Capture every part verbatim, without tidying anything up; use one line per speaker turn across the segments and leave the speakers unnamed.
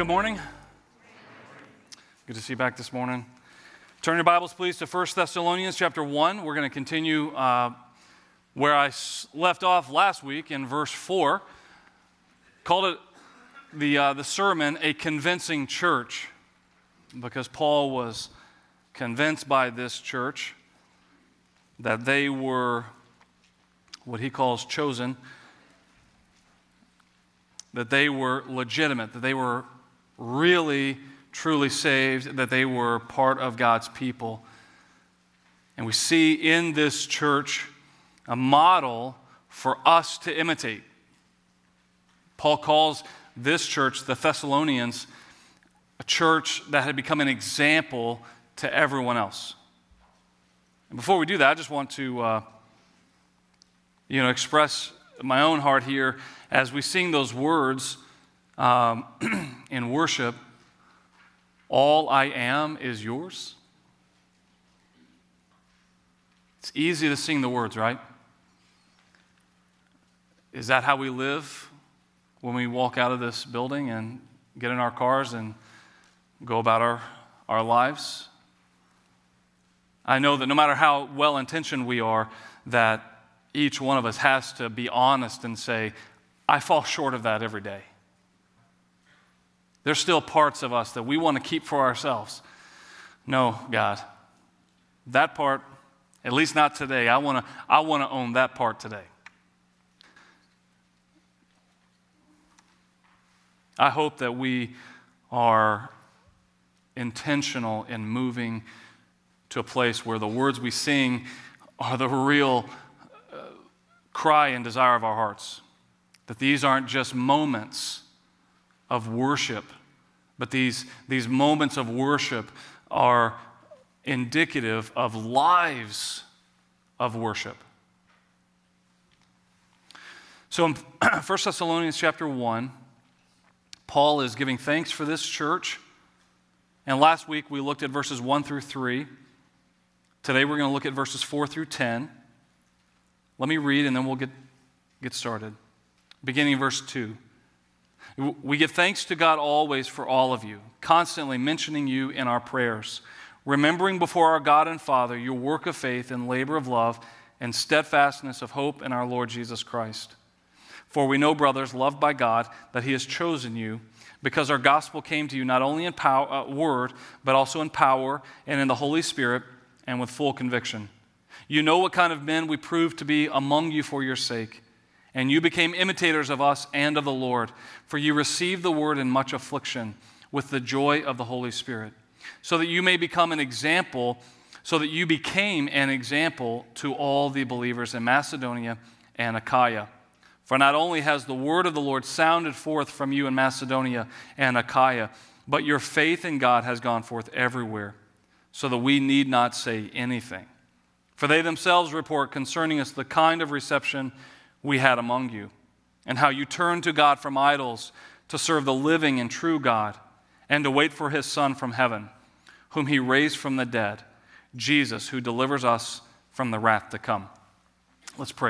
good morning. Good to see you back this morning. Turn your Bibles, please, to First Thessalonians chapter one. We're going to continue uh, where I left off last week in verse four. Called it the, uh, the sermon, A Convincing Church, because Paul was convinced by this church that they were what he calls chosen, that they were legitimate, that they were really, truly saved, that they were part of God's people. And we see in this church a model for us to imitate. Paul calls this church, the Thessalonians, a church that had become an example to everyone else. And before we do that, I just want to uh, you know, express my own heart here as we sing those words um, in worship. All I am is yours. It's easy to sing the words, right? Is that how we live when we walk out of this building and get in our cars and go about our, our lives? I know that no matter how well-intentioned we are, that each one of us has to be honest and say, I fall short of that every day. There's still parts of us that we want to keep for ourselves. No, God, that part, at least not today. I want to I want to own that part today. I hope that we are intentional in moving to a place where the words we sing are the real uh, cry and desire of our hearts. That these aren't just moments of worship, but these, these moments of worship are indicative of lives of worship. So in First Thessalonians chapter one, Paul is giving thanks for this church. And last week we looked at verses one through three. Today we're going to look at verses four through ten. Let me read and then we'll get, get started. Beginning in verse two. We give thanks to God always for all of you, constantly mentioning you in our prayers, remembering before our God and Father your work of faith and labor of love and steadfastness of hope in our Lord Jesus Christ. For we know, brothers, loved by God, that He has chosen you, because our gospel came to you not only in power, uh, word, but also in power and in the Holy Spirit and with full conviction. You know what kind of men we proved to be among you for your sake. And you became imitators of us and of the Lord, for you received the word in much affliction with the joy of the Holy Spirit, so that you may become an example, so that you became an example to all the believers in Macedonia and Achaia. For not only has the word of the Lord sounded forth from you in Macedonia and Achaia, but your faith in God has gone forth everywhere, so that we need not say anything. For they themselves report concerning us the kind of reception we had among you, and how you turned to God from idols to serve the living and true God, and to wait for His Son from heaven, whom He raised from the dead, Jesus, who delivers us from the wrath to come. Let's pray.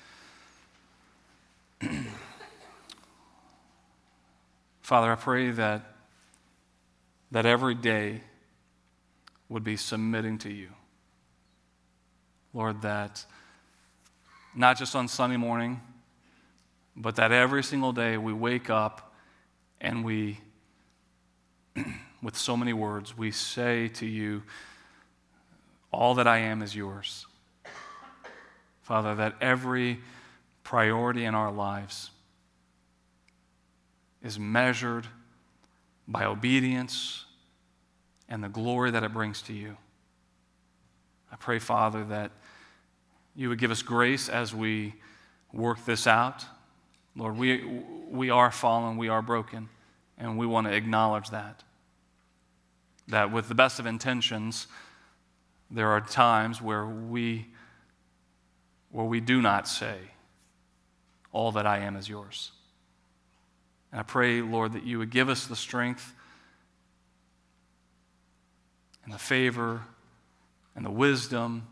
Father, I pray that, that every day would be submitting to you. Lord, that not just on Sunday morning, but that every single day we wake up and we, with so many words, we say to you, all that I am is yours. Father, that every priority in our lives is measured by obedience and the glory that it brings to you. I pray, Father, that you would give us grace as we work this out. Lord, we, we are fallen, we are broken, and we want to acknowledge that. That with the best of intentions, there are times where we, where we do not say, all that I am is yours. And I pray, Lord, that you would give us the strength and the favor and the wisdom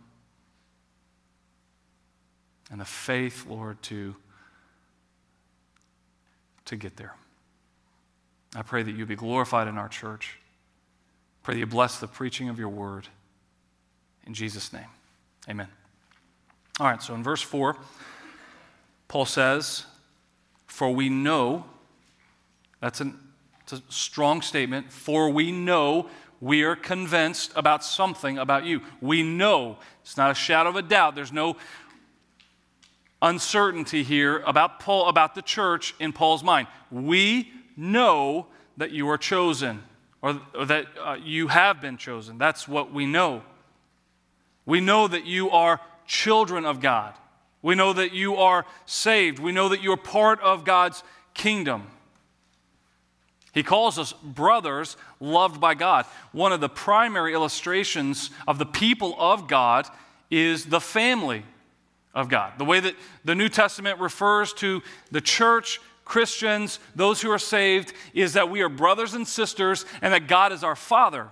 and the faith, Lord, to, to get there. I pray that you be glorified in our church. Pray that you bless the preaching of your word. In Jesus' name, amen. All right, so in verse four, Paul says, for we know, that's an, it's a strong statement, for we know, we are convinced about something about you. We know, it's not a shadow of a doubt, there's no uncertainty here about Paul, about the church in Paul's mind. We know that you are chosen, or, or that uh, you have been chosen. That's what we know. We know that you are children of God. We know that you are saved. We know that you are part of God's kingdom. He calls us brothers loved by God. One of the primary illustrations of the people of God is the family of God. The way that the New Testament refers to the church, Christians, those who are saved, is that we are brothers and sisters and that God is our Father.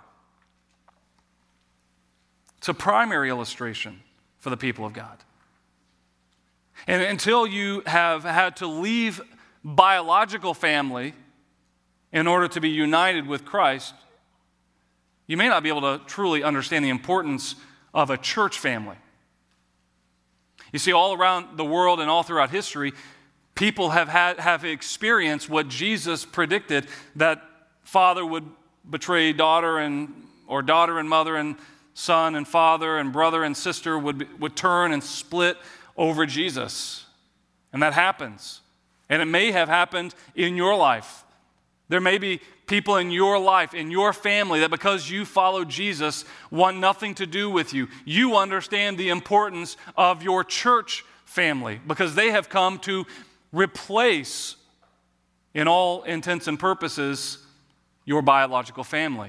It's a primary illustration for the people of God. And until you have had to leave biological family in order to be united with Christ, you may not be able to truly understand the importance of a church family. You see, all around the world and all throughout history, people have had have experienced what Jesus predicted, that father would betray daughter, and or daughter and mother and son and father and brother and sister would be, would turn and split over Jesus. And that happens. And it may have happened in your life. There may be people in your life, in your family, that because you follow Jesus, want nothing to do with you. You understand the importance of your church family because they have come to replace, in all intents and purposes, your biological family.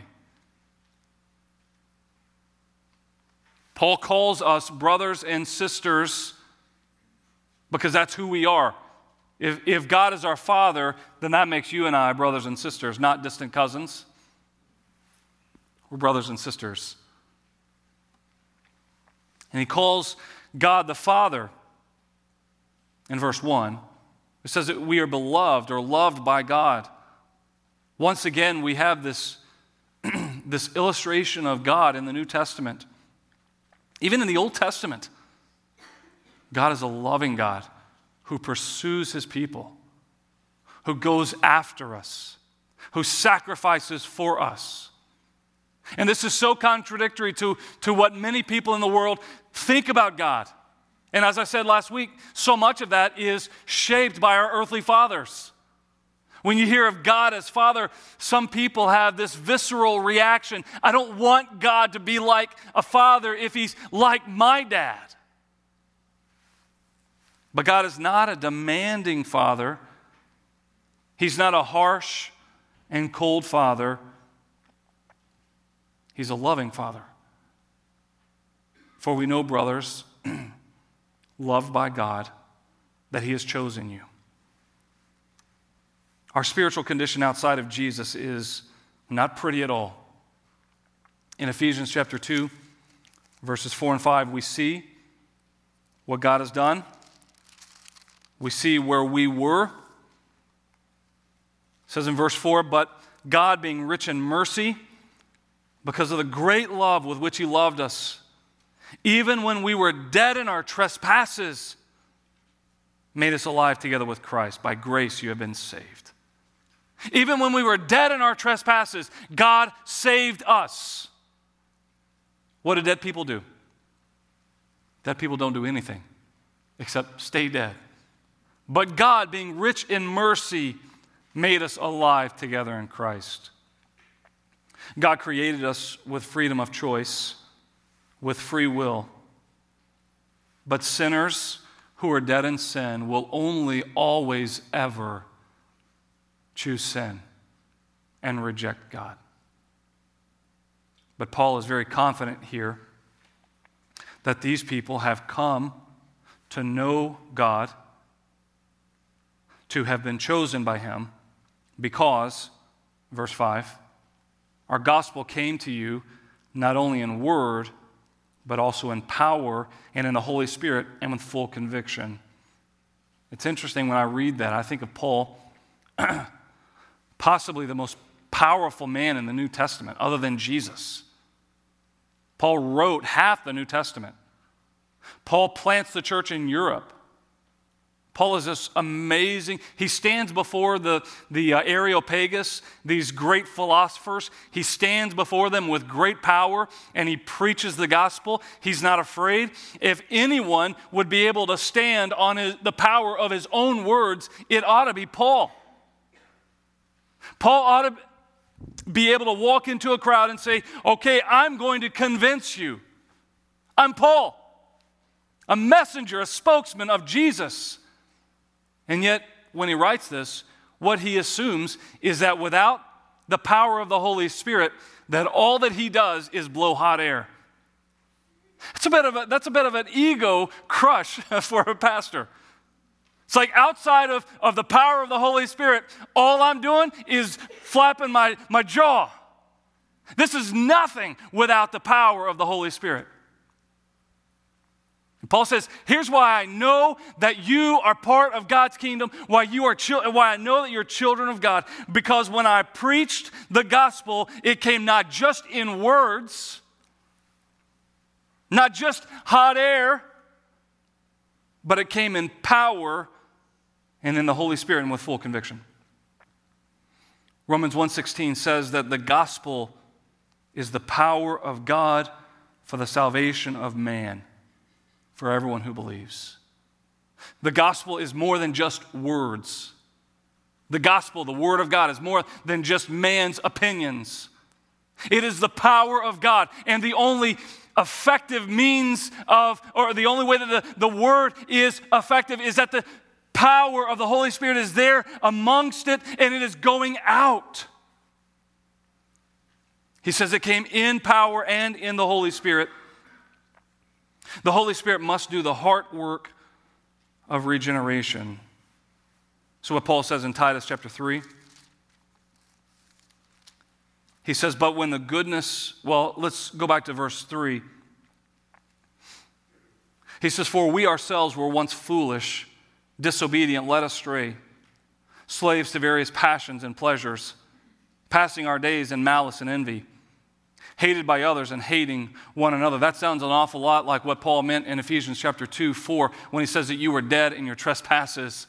Paul calls us brothers and sisters because that's who we are. If, if God is our Father, then that makes you and I brothers and sisters, not distant cousins. We're brothers and sisters. And he calls God the Father in verse one. It says that we are beloved or loved by God. Once again, we have this, this illustration of God in the New Testament. Even in the Old Testament, God is a loving God who pursues his people, who goes after us, who sacrifices for us. And this is so contradictory to, to what many people in the world think about God. And as I said last week, so much of that is shaped by our earthly fathers. When you hear of God as Father, some people have this visceral reaction. I don't want God to be like a father if he's like my dad. But God is not a demanding Father. He's not a harsh and cold Father. He's a loving Father. For we know, brothers, loved by God, that he has chosen you. Our spiritual condition outside of Jesus is not pretty at all. In Ephesians chapter two, verses four and five, we see what God has done. We see where we were. It says in verse four, but God, being rich in mercy, because of the great love with which he loved us, even when we were dead in our trespasses, made us alive together with Christ. By grace you have been saved. Even when we were dead in our trespasses, God saved us. What do dead people do? Dead people don't do anything except stay dead. But God, being rich in mercy, made us alive together in Christ. God created us with freedom of choice, with free will. But sinners who are dead in sin will only always ever choose sin and reject God. But Paul is very confident here that these people have come to know God, to have been chosen by him, because, verse five, our gospel came to you not only in word, but also in power and in the Holy Spirit and with full conviction. It's interesting when I read that, I think of Paul possibly the most powerful man in the New Testament other than Jesus. Paul wrote half the New Testament. Paul plants the church in Europe. Paul is this amazing, he stands before the, the uh, Areopagus, these great philosophers. He stands before them with great power and he preaches the gospel. He's not afraid. If anyone would be able to stand on his, the power of his own words, it ought to be Paul. Paul ought to be able to walk into a crowd and say, okay, I'm going to convince you. I'm Paul, a messenger, a spokesman of Jesus. And yet, when he writes this, what he assumes is that without the power of the Holy Spirit, that all that he does is blow hot air. It's a bit of a, that's a bit of an ego crush for a pastor. It's like outside of, of the power of the Holy Spirit, all I'm doing is flapping my, my jaw. This is nothing without the power of the Holy Spirit. Paul says, here's why I know that you are part of God's kingdom, why you are chil- why I know that you're children of God, because when I preached the gospel, it came not just in words, not just hot air, but it came in power and in the Holy Spirit and with full conviction. Romans one sixteen says that the gospel is the power of God for the salvation of man, for everyone who believes. The gospel is more than just words. The gospel, the word of God, is more than just man's opinions. It is the power of God, and the only effective means of, or the only way that the, the word is effective is that the power of the Holy Spirit is there amongst it, and it is going out. He says it came in power and in the Holy Spirit. The Holy Spirit must do the heart work of regeneration. So what Paul says in Titus chapter three, he says, but when the goodness, well, let's go back to verse three. He says, for we ourselves were once foolish, disobedient, led astray, slaves to various passions and pleasures, passing our days in malice and envy, hated by others and hating one another. That sounds an awful lot like what Paul meant in Ephesians chapter two, four, when he says that you were dead in your trespasses.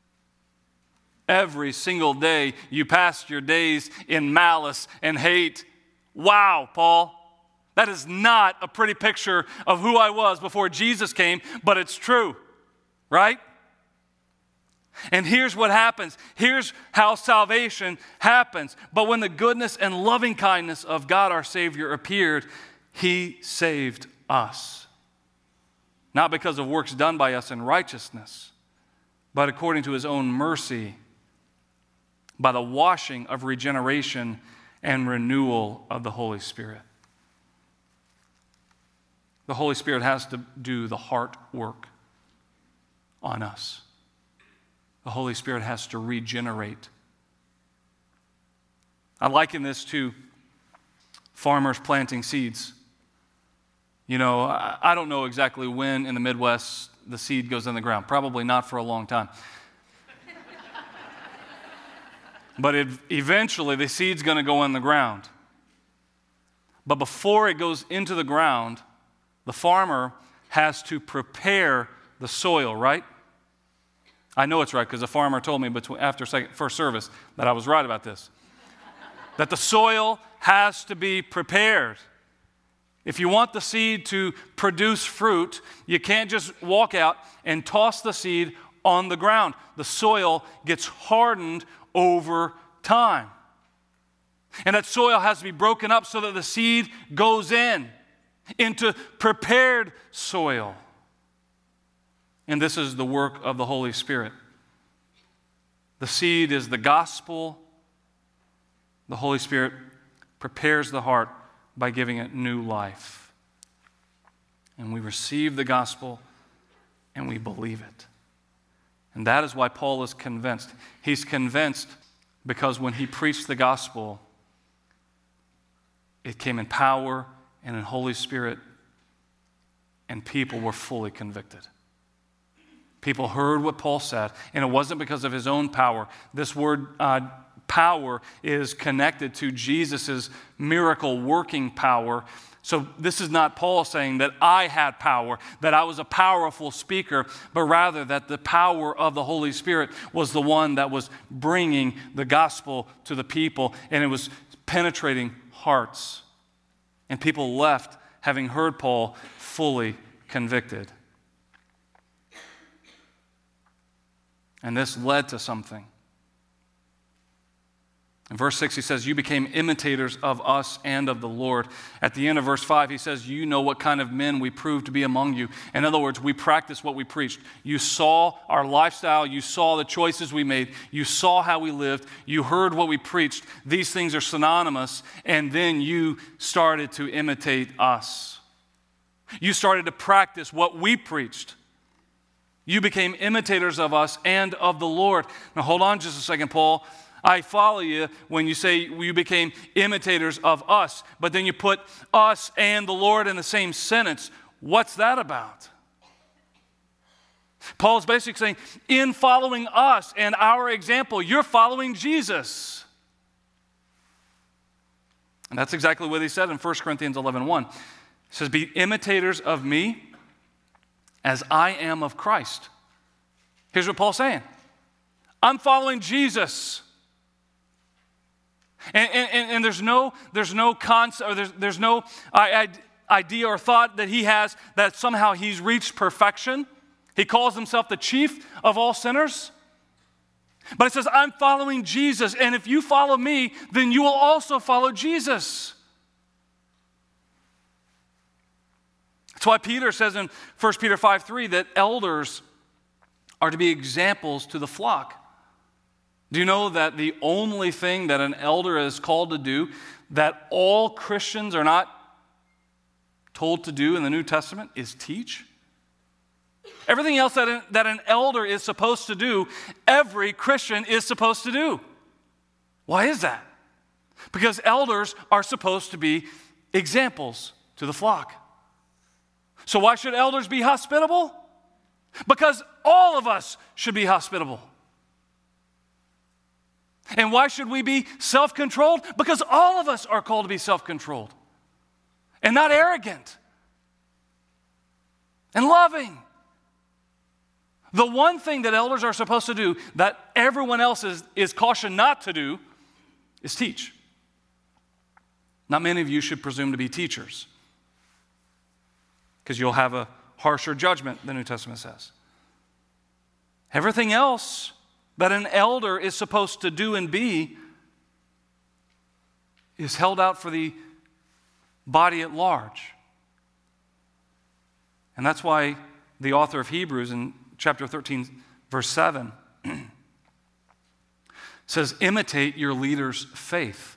Every single day you passed your days in malice and hate. Wow, Paul. That is not a pretty picture of who I was before Jesus came, but it's true, right? And here's what happens. Here's how salvation happens. But when the goodness and loving kindness of God our Savior appeared, He saved us. Not because of works done by us in righteousness, but according to His own mercy, by the washing of regeneration and renewal of the Holy Spirit. The Holy Spirit has to do the heart work on us. The Holy Spirit has to regenerate. I liken this to farmers planting seeds. You know, I don't know exactly when in the Midwest the seed goes in the ground. Probably not for a long time. But it, eventually the seed's going to go in the ground. But before it goes into the ground, the farmer has to prepare the soil, right? I know it's right because the farmer told me between, after second, first service that I was right about this. That the soil has to be prepared. If you want the seed to produce fruit, you can't just walk out and toss the seed on the ground. The soil gets hardened over time. And that soil has to be broken up so that the seed goes in, into prepared soil. And this is the work of the Holy Spirit. The seed is the gospel. The Holy Spirit prepares the heart by giving it new life. And we receive the gospel and we believe it. And that is why Paul is convinced. He's convinced because when he preached the gospel, it came in power and in Holy Spirit, and people were fully convicted. People heard what Paul said, and it wasn't because of his own power. This word uh, power is connected to Jesus' miracle working power. So this is not Paul saying that I had power, that I was a powerful speaker, but rather that the power of the Holy Spirit was the one that was bringing the gospel to the people, and it was penetrating hearts. And people left having heard Paul fully convicted. And this led to something. In verse six, he says, you became imitators of us and of the Lord. At the end of verse five, he says, you know what kind of men we proved to be among you. In other words, we practiced what we preached. You saw our lifestyle. You saw the choices we made. You saw how we lived. You heard what we preached. These things are synonymous. And then you started to imitate us. You started to practice what we preached. You became imitators of us and of the Lord. Now, hold on just a second, Paul. I follow you when you say you became imitators of us, but then you put us and the Lord in the same sentence. What's that about? Paul's basically saying, in following us and our example, you're following Jesus. And that's exactly what he said in First Corinthians eleven one. He says, be imitators of me as I am of Christ. Here's what Paul's saying. I'm following Jesus. And, and, and there's no, there's no concept, or there's, there's no idea or thought that he has that somehow he's reached perfection. He calls himself the chief of all sinners. But it says, I'm following Jesus, and if you follow me, then you will also follow Jesus. That's why Peter says in First Peter five three that elders are to be examples to the flock. Do you know that the only thing that an elder is called to do that all Christians are not told to do in the New Testament is teach? Everything else that an, that an elder is supposed to do, every Christian is supposed to do. Why is that? Because elders are supposed to be examples to the flock. So why should elders be hospitable? Because all of us should be hospitable. And why should we be self-controlled? Because all of us are called to be self-controlled and not arrogant and loving. The one thing that elders are supposed to do that everyone else is, is cautioned not to do is teach. Not many of you should presume to be teachers because you'll have a harsher judgment, the New Testament says. Everything else that an elder is supposed to do and be is held out for the body at large. And that's why the author of Hebrews in chapter thirteen, verse seven, says, imitate your leader's faith.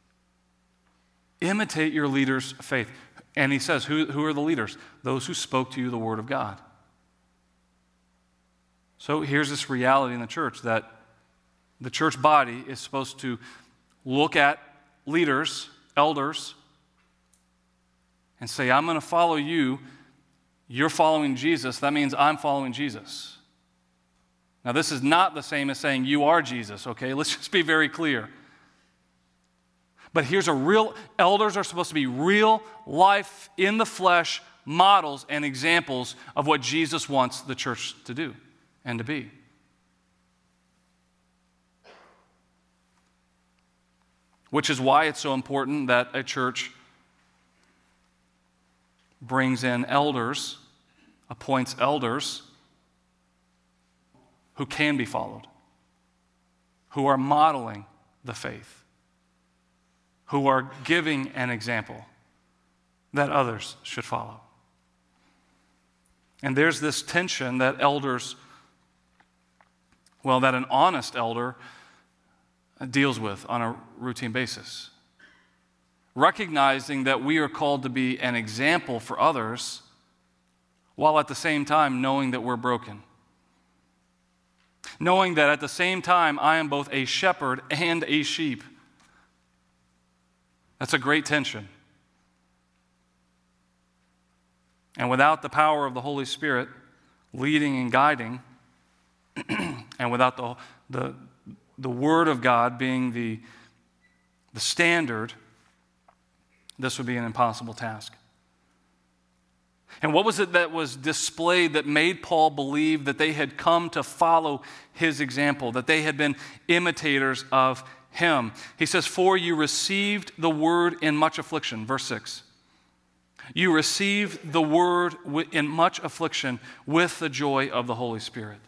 Imitate your leader's faith. And he says, who, who are the leaders? Those who spoke to you the word of God. So here's this reality in the church that the church body is supposed to look at leaders, elders, and say, I'm going to follow you. You're following Jesus. That means I'm following Jesus. Now, this is not the same as saying you are Jesus, okay? Let's just be very clear. But here's a real, elders are supposed to be real life in the flesh models and examples of what Jesus wants the church to do and to be. Which is why it's so important that a church brings in elders, appoints elders who can be followed, who are modeling the faith, who are giving an example that others should follow. And there's this tension that elders, well, that an honest elder deals with on a routine basis. Recognizing that we are called to be an example for others, while at the same time knowing that we're broken. Knowing that at the same time I am both a shepherd and a sheep. That's a great tension. And without the power of the Holy Spirit leading and guiding, and without the, the, the Word of God being the, the standard, this would be an impossible task. And what was it that was displayed that made Paul believe that they had come to follow his example, that they had been imitators of him? He says, for you received the word in much affliction. Verse six. You received the word in much affliction with the joy of the Holy Spirit.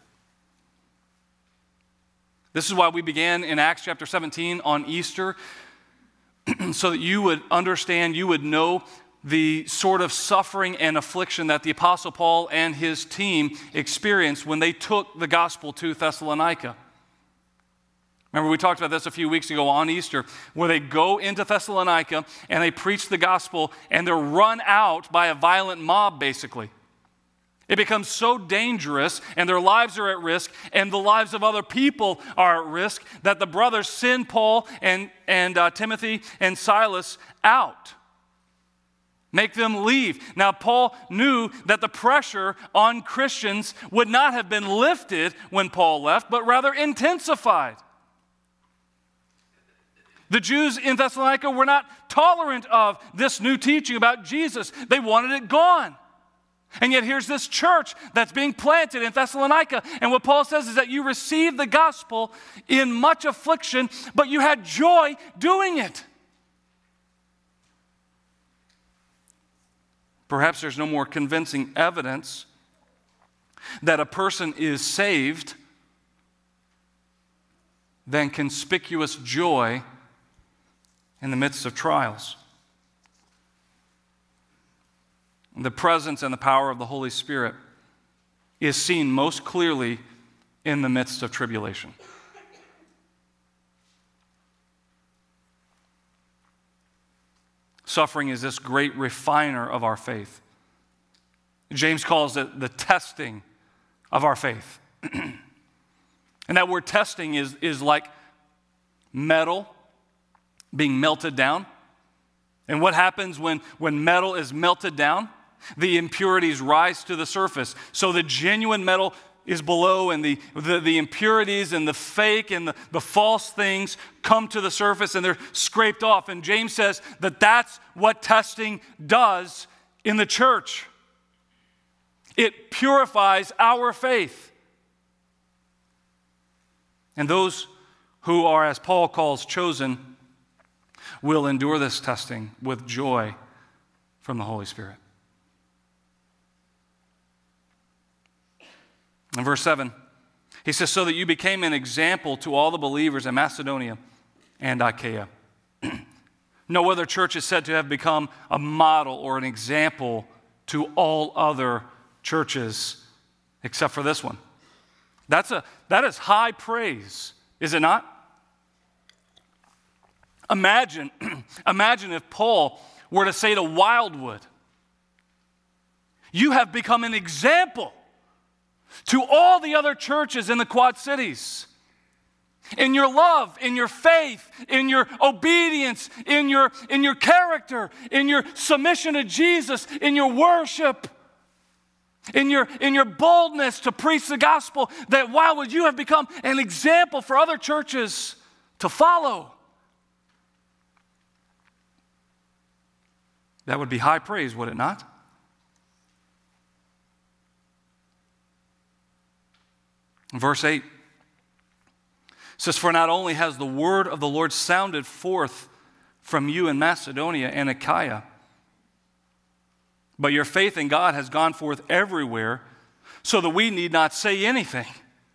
This is why we began in Acts chapter seventeen on Easter, so that you would understand, you would know the sort of suffering and affliction that the Apostle Paul and his team experienced when they took the gospel to Thessalonica. Remember, we talked about this a few weeks ago on Easter, where they go into Thessalonica and they preach the gospel and they're run out by a violent mob, basically. It becomes so dangerous and their lives are at risk and the lives of other people are at risk that the brothers send Paul and, and uh, Timothy and Silas out. Make them leave. Now, Paul knew that the pressure on Christians would not have been lifted when Paul left, but rather intensified. The Jews in Thessalonica were not tolerant of this new teaching about Jesus. They wanted it gone. And yet here's this church that's being planted in Thessalonica. And what Paul says is that you received the gospel in much affliction, but you had joy doing it. Perhaps there's no more convincing evidence that a person is saved than conspicuous joy in the midst of trials. The presence and the power of the Holy Spirit is seen most clearly in the midst of tribulation. Suffering is this great refiner of our faith. James calls it the testing of our faith. And that word testing is, is like metal being melted down. And what happens when, when metal is melted down? The impurities rise to the surface. So the genuine metal is below, and the, the, the impurities and the fake and the, the false things come to the surface and they're scraped off. And James says that that's what testing does in the church. It purifies our faith. And those who are, as Paul calls, chosen, will endure this testing with joy from the Holy Spirit. In verse seven, he says, so that you became an example to all the believers in Macedonia and Achaia. No other church is said to have become a model or an example to all other churches except for this one. That's a, that is high praise, is it not? Imagine, imagine if Paul were to say to Wildwood, you have become an example to all the other churches in the Quad Cities. In your love, in your faith, in your obedience, in your, in your character, in your submission to Jesus, in your worship, in your, in your boldness to preach the gospel, that Wildwood, you have become an example for other churches to follow. That would be high praise, would it not? Verse eight says, for not only has the word of the Lord sounded forth from you in Macedonia and Achaia, but your faith in God has gone forth everywhere, so that we need not say anything.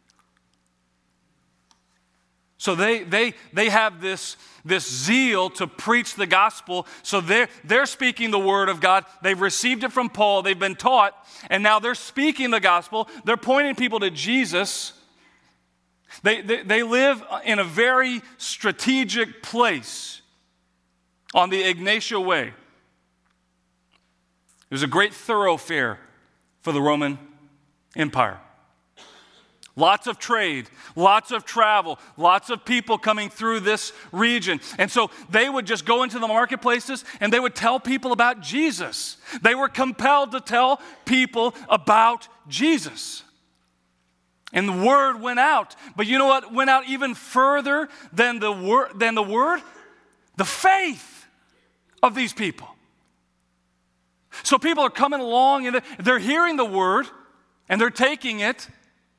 So they they they have this, this zeal to preach the gospel. So they're, they're speaking the word of God. They've received it from Paul. They've been taught. And now they're speaking the gospel. They're pointing people to Jesus. They, they, they live in a very strategic place on the Ignatia Way. It was a great thoroughfare for the Roman Empire. Lots of trade, lots of travel, lots of people coming through this region. And so they would just go into the marketplaces and they would tell people about Jesus. They were compelled to tell people about Jesus. And the word went out. But you know what went out even further than the word? Than the word? The faith of these people. So people are coming along and they're hearing the word and they're taking it.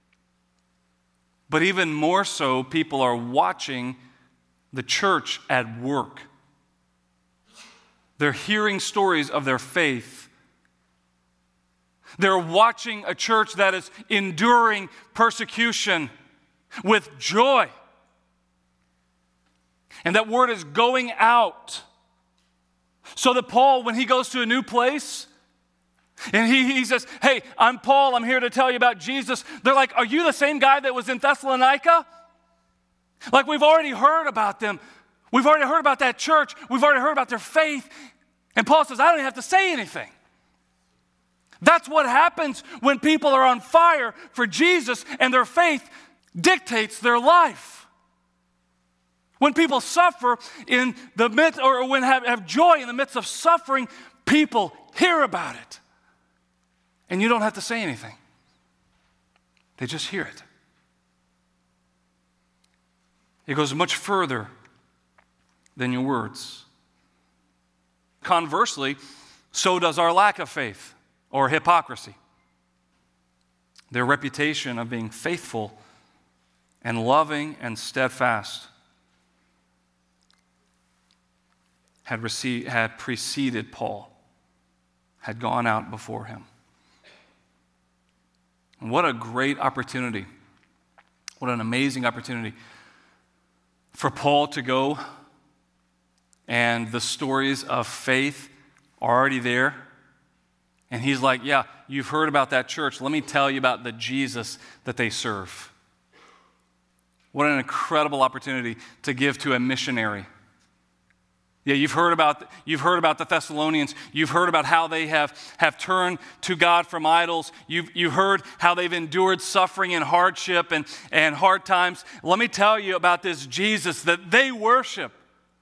But even more so, people are watching the church at work. They're hearing stories of their faith. They're watching a church that is enduring persecution with joy. And that word is going out. So that Paul, when he goes to a new place, and he, he says, hey, I'm Paul, I'm here to tell you about Jesus. They're like, are you the same guy that was in Thessalonica? Like, we've already heard about them. We've already heard about that church. We've already heard about their faith. And Paul says, I don't even have to say anything. That's what happens when people are on fire for Jesus and their faith dictates their life. When people suffer in the midst, or when have, have joy in the midst of suffering, people hear about it. And you don't have to say anything. They just hear it. It goes much further than your words. Conversely, so does our lack of faith or hypocrisy. Their reputation of being faithful and loving and steadfast had, received, had preceded Paul, had gone out before him. And what a great opportunity. What an amazing opportunity for Paul to go, and the stories of faith are already there. And he's like, yeah, you've heard about that church. Let me tell you about the Jesus that they serve. What an incredible opportunity to give to a missionary. Yeah, you've heard about, you've heard about the Thessalonians. You've heard about how they have, have turned to God from idols. You've, you've heard how they've endured suffering and hardship and, and hard times. Let me tell you about this Jesus that they worship.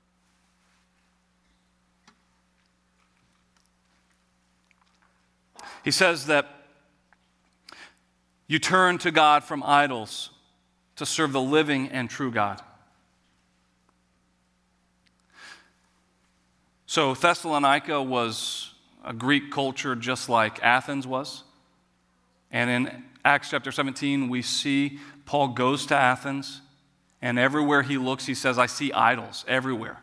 He says that you turn to God from idols to serve the living and true God. So Thessalonica was a Greek culture just like Athens was. And in Acts chapter seventeen, we see Paul goes to Athens, and everywhere he looks, he says, I see idols everywhere.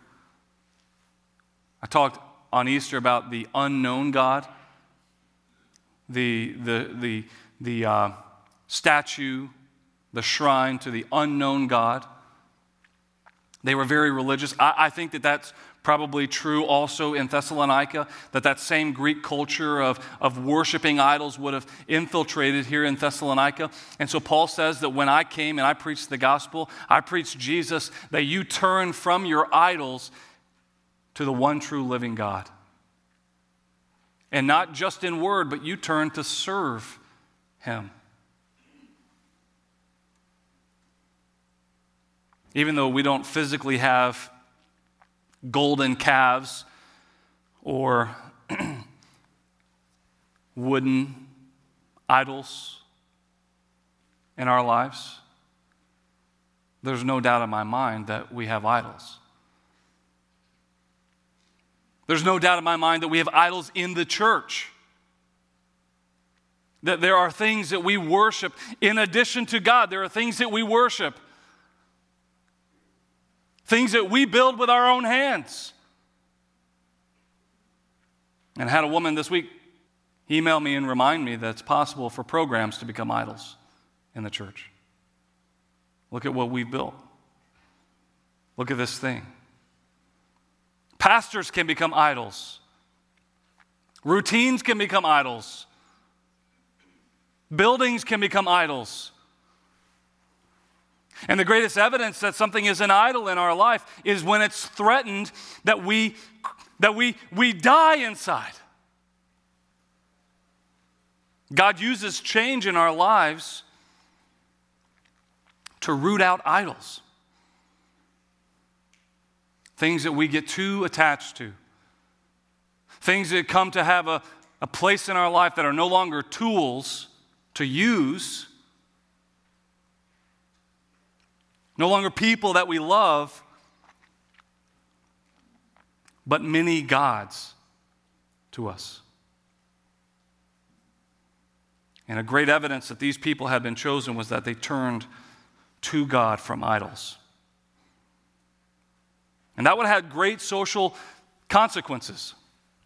I talked on Easter about the unknown God. The, the, the, the uh, statue, the shrine to the unknown God. They were very religious. I, I think that that's probably true also in Thessalonica, that that same Greek culture of, of worshiping idols would have infiltrated here in Thessalonica. And so Paul says that when I came and I preached the gospel, I preached Jesus, that you turn from your idols to the one true living God. And not just in word, but you turn to serve him. Even though we don't physically have golden calves or wooden idols in our lives, there's no doubt in my mind that we have idols. There's no doubt in my mind that we have idols in the church. That there are things that we worship in addition to God. There are things that we worship. Things that we build with our own hands. And I had a woman this week email me and remind me that it's possible for programs to become idols in the church. Look at what we've built. Look at this thing. Pastors can become idols. Routines can become idols. Buildings can become idols. And the greatest evidence that something is an idol in our life is when it's threatened that we, that we, we die inside. God uses change in our lives to root out idols. Things that we get too attached to. Things that come to have a, a place in our life that are no longer tools to use, No longer people that we love, but many gods to us. And a great evidence that these people had been chosen was that they turned to God from idols. And that would have had great social consequences.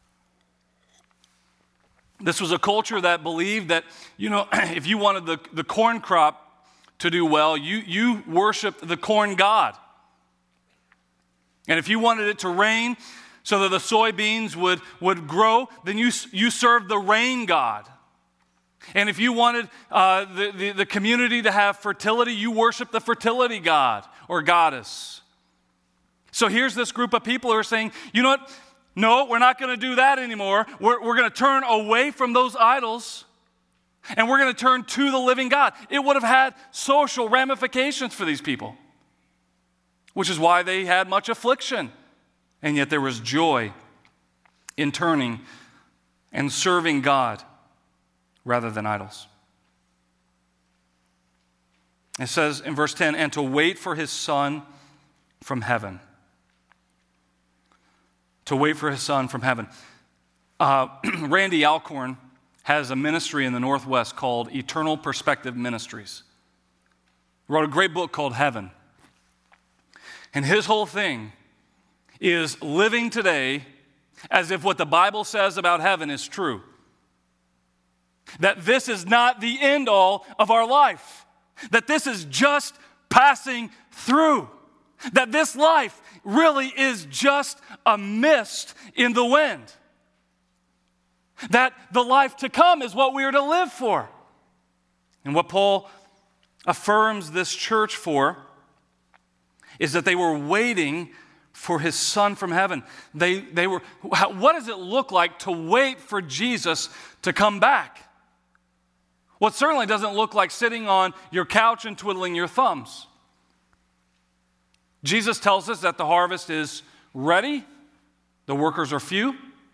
This was a culture that believed that, you know, if you wanted the, the corn crop to do well, you, you worshiped the corn god. And if you wanted it to rain so that the soybeans would, would grow, then you, you served the rain god. And if you wanted uh, the, the, the community to have fertility, you worshiped the fertility god or goddess. So here's this group of people who are saying, you know what? No, we're not going to do that anymore. We're, we're going to turn away from those idols, and we're going to turn to the living God. It would have had social ramifications for these people, which is why they had much affliction. And yet there was joy in turning and serving God rather than idols. It says in verse ten, and to wait for his Son from heaven. To wait for his Son from heaven. Uh, Randy Alcorn has a ministry in the Northwest called Eternal Perspective Ministries. He wrote a great book called Heaven. And his whole thing is living today as if what the Bible says about heaven is true. That this is not the end all of our life. That this is just passing through. That this life really is just a mist in the wind. That the life to come is what we are to live for. And what Paul affirms this church for is that they were waiting for his Son from heaven. They, they were. What does it look like to wait for Jesus to come back? Well, it certainly doesn't look like sitting on your couch and twiddling your thumbs. Jesus tells us that the harvest is ready, the workers are few.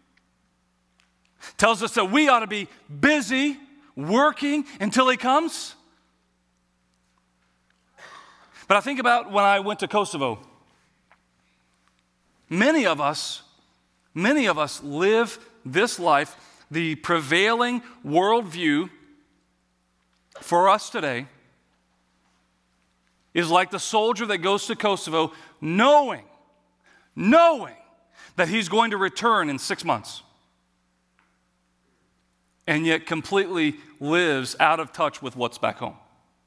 Tells us that we ought to be busy working until he comes. But I think about when I went to Kosovo. Many of us, many of us live this life, the prevailing worldview for us today is like the soldier that goes to Kosovo knowing, knowing that he's going to return in six months. And yet completely lives out of touch with what's back home.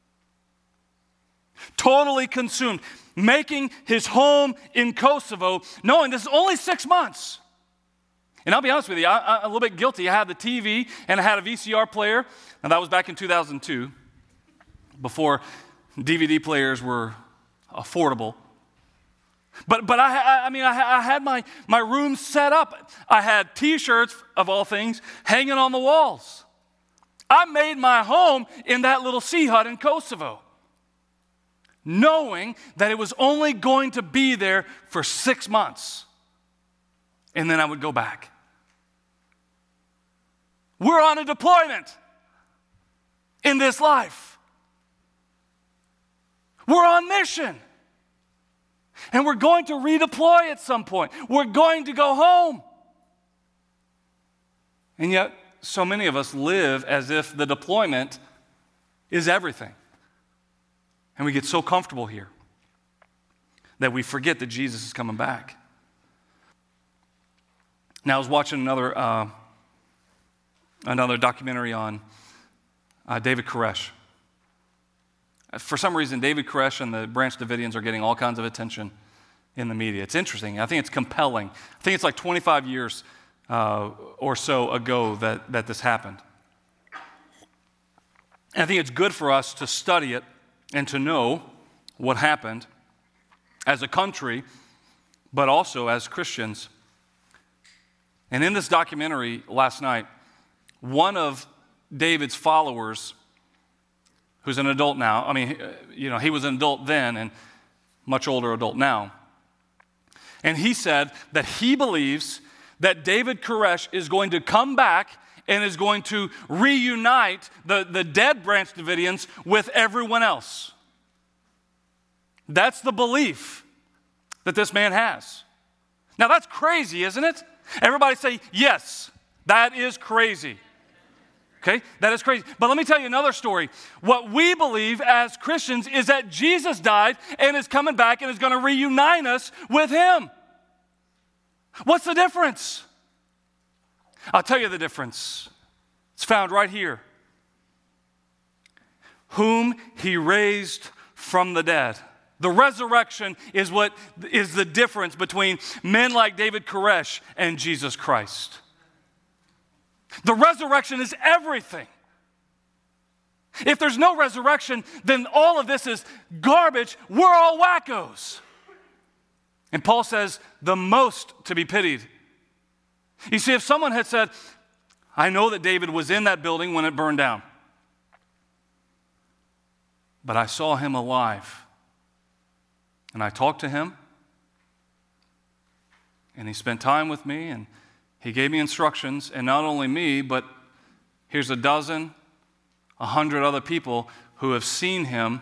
Totally consumed, making his home in Kosovo, knowing this is only six months. And I'll be honest with you, I, I'm a little bit guilty. I had the T V and I had a V C R player, and that was back in two thousand two, before D V D players were affordable. But but I I mean I, I had my, my room set up. I had T-shirts, of all things, hanging on the walls. I made my home in that little sea hut in Kosovo, knowing that it was only going to be there for six months. And then I would go back. We're on a deployment in this life. We're on mission. And we're going to redeploy at some point. We're going to go home. And yet, so many of us live as if the deployment is everything. And we get so comfortable here that we forget that Jesus is coming back. Now, I was watching another, uh, another documentary on uh, David Koresh. For some reason, David Koresh and the Branch Davidians are getting all kinds of attention in the media. It's interesting. I think it's compelling. I think it's like twenty-five years uh, or so ago that, that this happened. And I think it's good for us to study it and to know what happened as a country, but also as Christians. And in this documentary last night, one of David's followers, who's an adult now, I mean, you know, he was an adult then and much older adult now. And he said that he believes that David Koresh is going to come back and is going to reunite the, the dead Branch Davidians with everyone else. That's the belief that this man has. Now that's crazy, isn't it? Everybody say, yes, that is crazy. Okay, that is crazy. But let me tell you another story. What we believe as Christians is that Jesus died and is coming back and is going to reunite us with him. What's the difference? I'll tell you the difference. It's found right here. Whom he raised from the dead. The resurrection is what is the difference between men like David Koresh and Jesus Christ. The resurrection is everything. If there's no resurrection, then all of this is garbage. We're all wackos. And Paul says, the most to be pitied. You see, if someone had said, I know that David was in that building when it burned down, but I saw him alive. And I talked to him, and he spent time with me, and he gave me instructions, and not only me, but here's a dozen, a hundred other people who have seen him.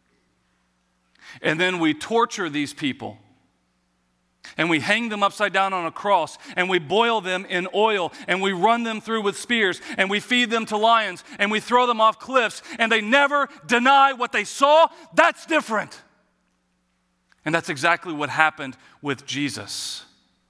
And then we torture these people, and we hang them upside down on a cross, and we boil them in oil, and we run them through with spears, and we feed them to lions, and we throw them off cliffs, and they never deny what they saw. That's different. And that's exactly what happened with Jesus.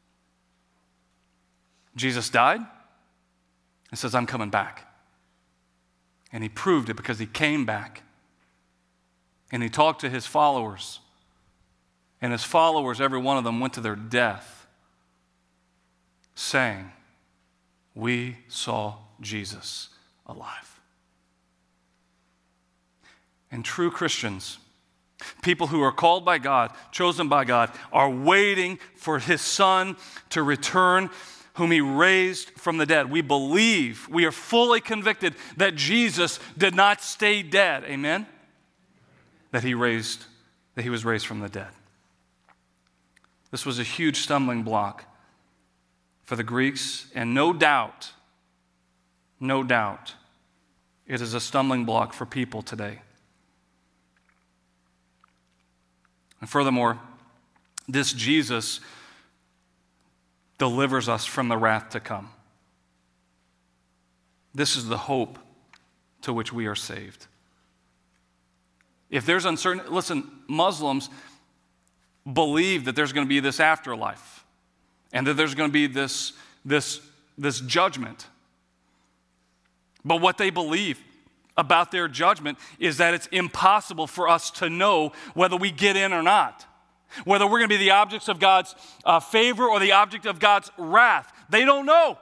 Jesus died and says, I'm coming back. And he proved it because he came back. And he talked to his followers. And his followers, every one of them, went to their death saying, we saw Jesus alive. And true Christians, people who are called by God, chosen by God, are waiting for his Son to return, whom he raised from the dead. We believe, we are fully convicted that Jesus did not stay dead. Amen? That he raised, that he was raised from the dead. This was a huge stumbling block for the Greeks, and no doubt, no doubt, it is a stumbling block for people today. And furthermore, this Jesus delivers us from the wrath to come. This is the hope to which we are saved. If there's uncertainty, listen, Muslims believe that there's going to be this afterlife and that there's going to be this, this, this judgment. But what they believe about their judgment is that it's impossible for us to know whether we get in or not, whether we're going to be the objects of God's uh, favor or the object of God's wrath. They don't know.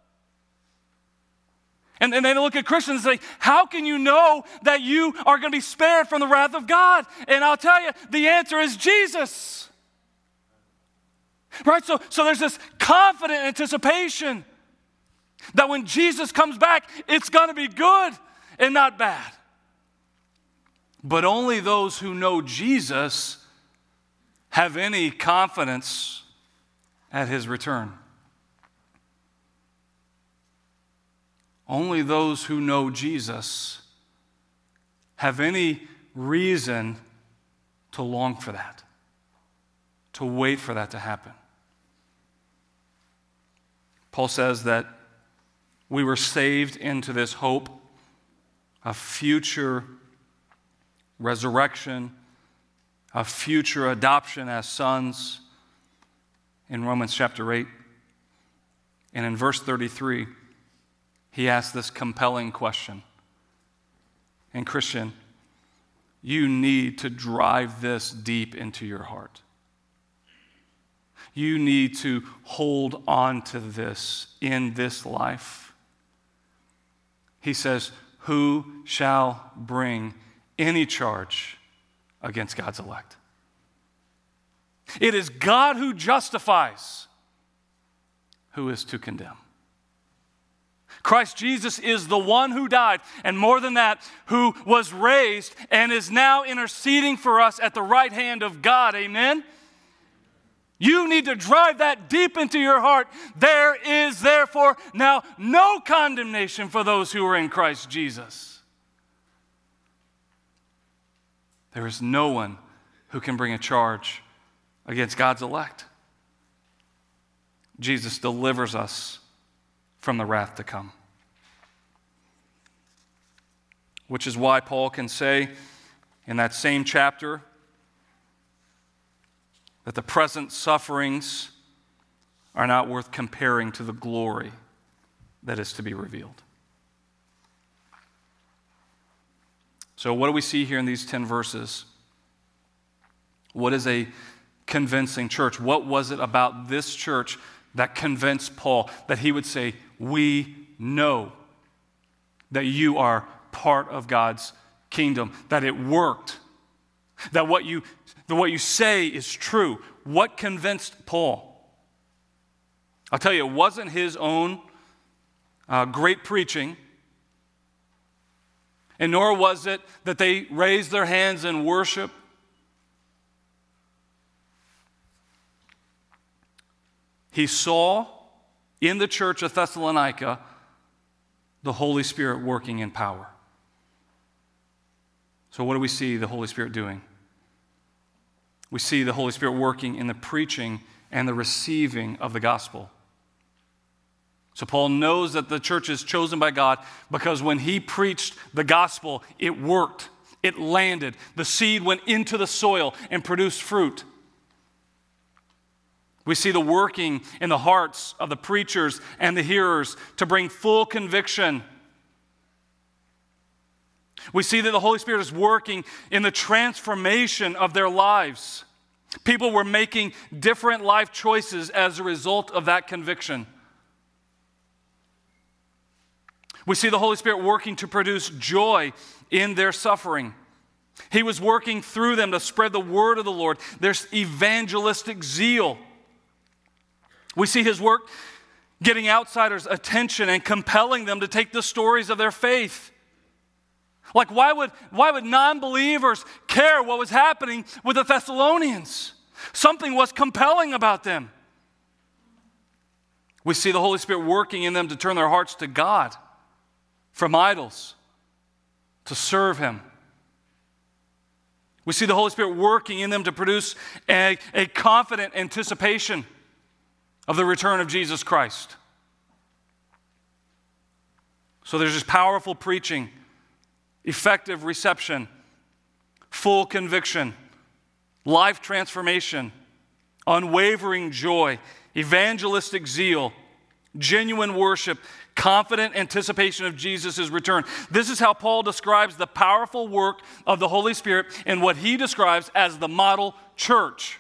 And, and they look at Christians and say, how can you know that you are going to be spared from the wrath of God? And I'll tell you, the answer is Jesus. Right? So, so there's this confident anticipation that when Jesus comes back, it's going to be good and not bad. But only those who know Jesus have any confidence at his return. Only those who know Jesus have any reason to long for that, to wait for that to happen. Paul says that we were saved into this hope a future resurrection, a future adoption as sons in Romans chapter eight. And in verse thirty-three, he asks this compelling question. And Christian, you need to drive this deep into your heart. You need to hold on to this in this life. He says, who shall bring any charge against God's elect? It is God who justifies. Who is to condemn? Christ Jesus is the one who died, and more than that, who was raised and is now interceding for us at the right hand of God. Amen? You need to drive that deep into your heart. There is therefore now no condemnation for those who are in Christ Jesus. There is no one who can bring a charge against God's elect? Jesus delivers us from the wrath to come. Which is why Paul can say in that same chapter that the present sufferings are not worth comparing to the glory that is to be revealed. So what do we see here in these ten verses? What is a convincing church? What was it about this church that convinced Paul that he would say, we know that you are part of God's kingdom, that it worked, that what you, that what you say is true? What convinced Paul? I'll tell you, it wasn't his own uh, great preaching, and nor was it that they raised their hands in worship. He saw in the church of Thessalonica the Holy Spirit working in power. So what do we see the Holy Spirit doing? We see the Holy Spirit working in the preaching and the receiving of the gospel. So Paul knows that the church is chosen by God because when he preached the gospel, it worked. It landed. The seed went into the soil and produced fruit. We see the working in the hearts of the preachers and the hearers to bring full conviction. We see that the Holy Spirit is working in the transformation of their lives. People were making different life choices as a result of that conviction. We see the Holy Spirit working to produce joy in their suffering. He was working through them to spread the word of the Lord. There's evangelistic zeal. We see his work getting outsiders' attention and compelling them to take the stories of their faith. Like, why would, why would non-believers care what was happening with the Thessalonians? Something was compelling about them. We see the Holy Spirit working in them to turn their hearts to God from idols, to serve him. We see the Holy Spirit working in them to produce a, a confident anticipation of the return of Jesus Christ. So there's this powerful preaching, effective reception, full conviction, life transformation, unwavering joy, evangelistic zeal, genuine worship, confident anticipation of Jesus' return. This is how Paul describes the powerful work of the Holy Spirit in what he describes as the model church.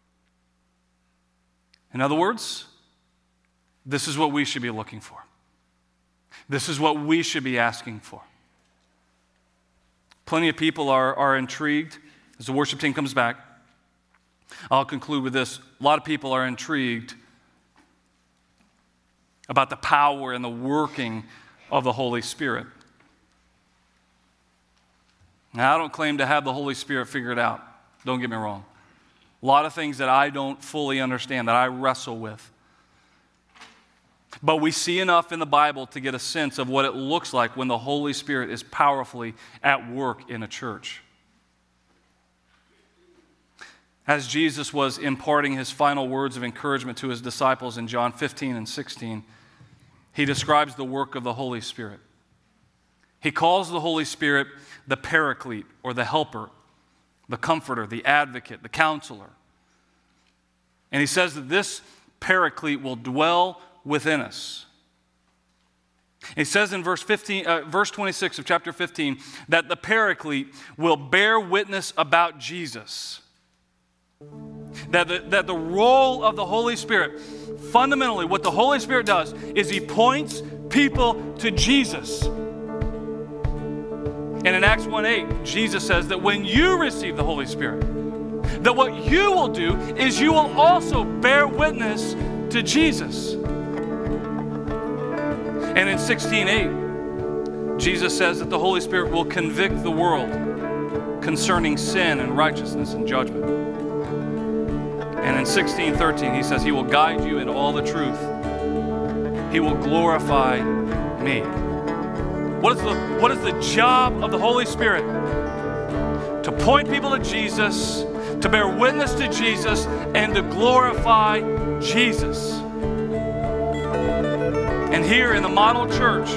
In other words, this is what we should be looking for. This is what we should be asking for. Plenty of people are, are intrigued as the worship team comes back. I'll conclude with this. A lot of people are intrigued about the power and the working of the Holy Spirit. Now, I don't claim to have the Holy Spirit figured out. Don't get me wrong. A lot of things that I don't fully understand, that I wrestle with. But we see enough in the Bible to get a sense of what it looks like when the Holy Spirit is powerfully at work in a church. As Jesus was imparting his final words of encouragement to his disciples in John fifteen and sixteen, he describes the work of the Holy Spirit. He calls the Holy Spirit the Paraclete, or the Helper, the Comforter, the Advocate, the Counselor. And he says that this Paraclete will dwell within us. He says in verse fifteen, uh, verse twenty-six of chapter fifteen that the Paraclete will bear witness about Jesus. That the, that the role of the Holy Spirit, fundamentally what the Holy Spirit does is he points people to Jesus. And in Acts one eight, Jesus says that when you receive the Holy Spirit, that what you will do is you will also bear witness to Jesus. And in sixteen eight, Jesus says that the Holy Spirit will convict the world concerning sin and righteousness and judgment. And in sixteen thirteen, he says he will guide you in all the truth. He will glorify me. What is the, what is the job of the Holy Spirit? to point people to Jesus, to bear witness to Jesus, and to glorify Jesus. And here in the model church,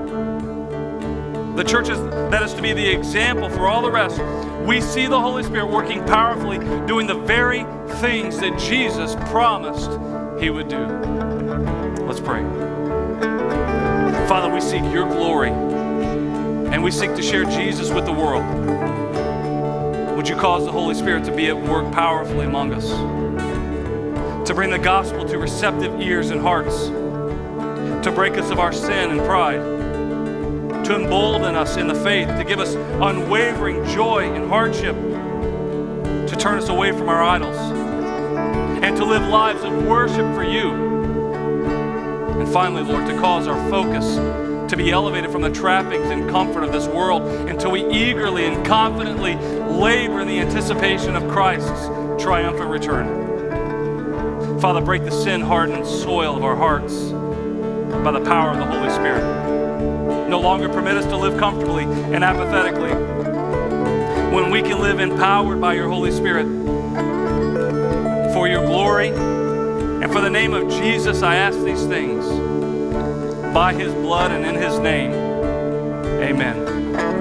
the church is, that is to be the example for all the rest, we see the Holy Spirit working powerfully, doing the very things that Jesus promised He would do. Let's pray. Father, we seek your glory, and we seek to share Jesus with the world. Would you cause the Holy Spirit to be at work powerfully among us, to bring the gospel to receptive ears and hearts, to break us of our sin and pride, to embolden us in the faith, to give us unwavering joy in hardship, to turn us away from our idols, and to live lives of worship for you. And finally, Lord, to cause our focus to be elevated from the trappings and comfort of this world until we eagerly and confidently labor in the anticipation of Christ's triumphant return. Father, break the sin-hardened soil of our hearts by the power of the Holy Spirit. No longer permit us to live comfortably and apathetically when we can live empowered by your Holy Spirit. For your glory and for the name of Jesus, I ask these things. By his blood and in his name, amen.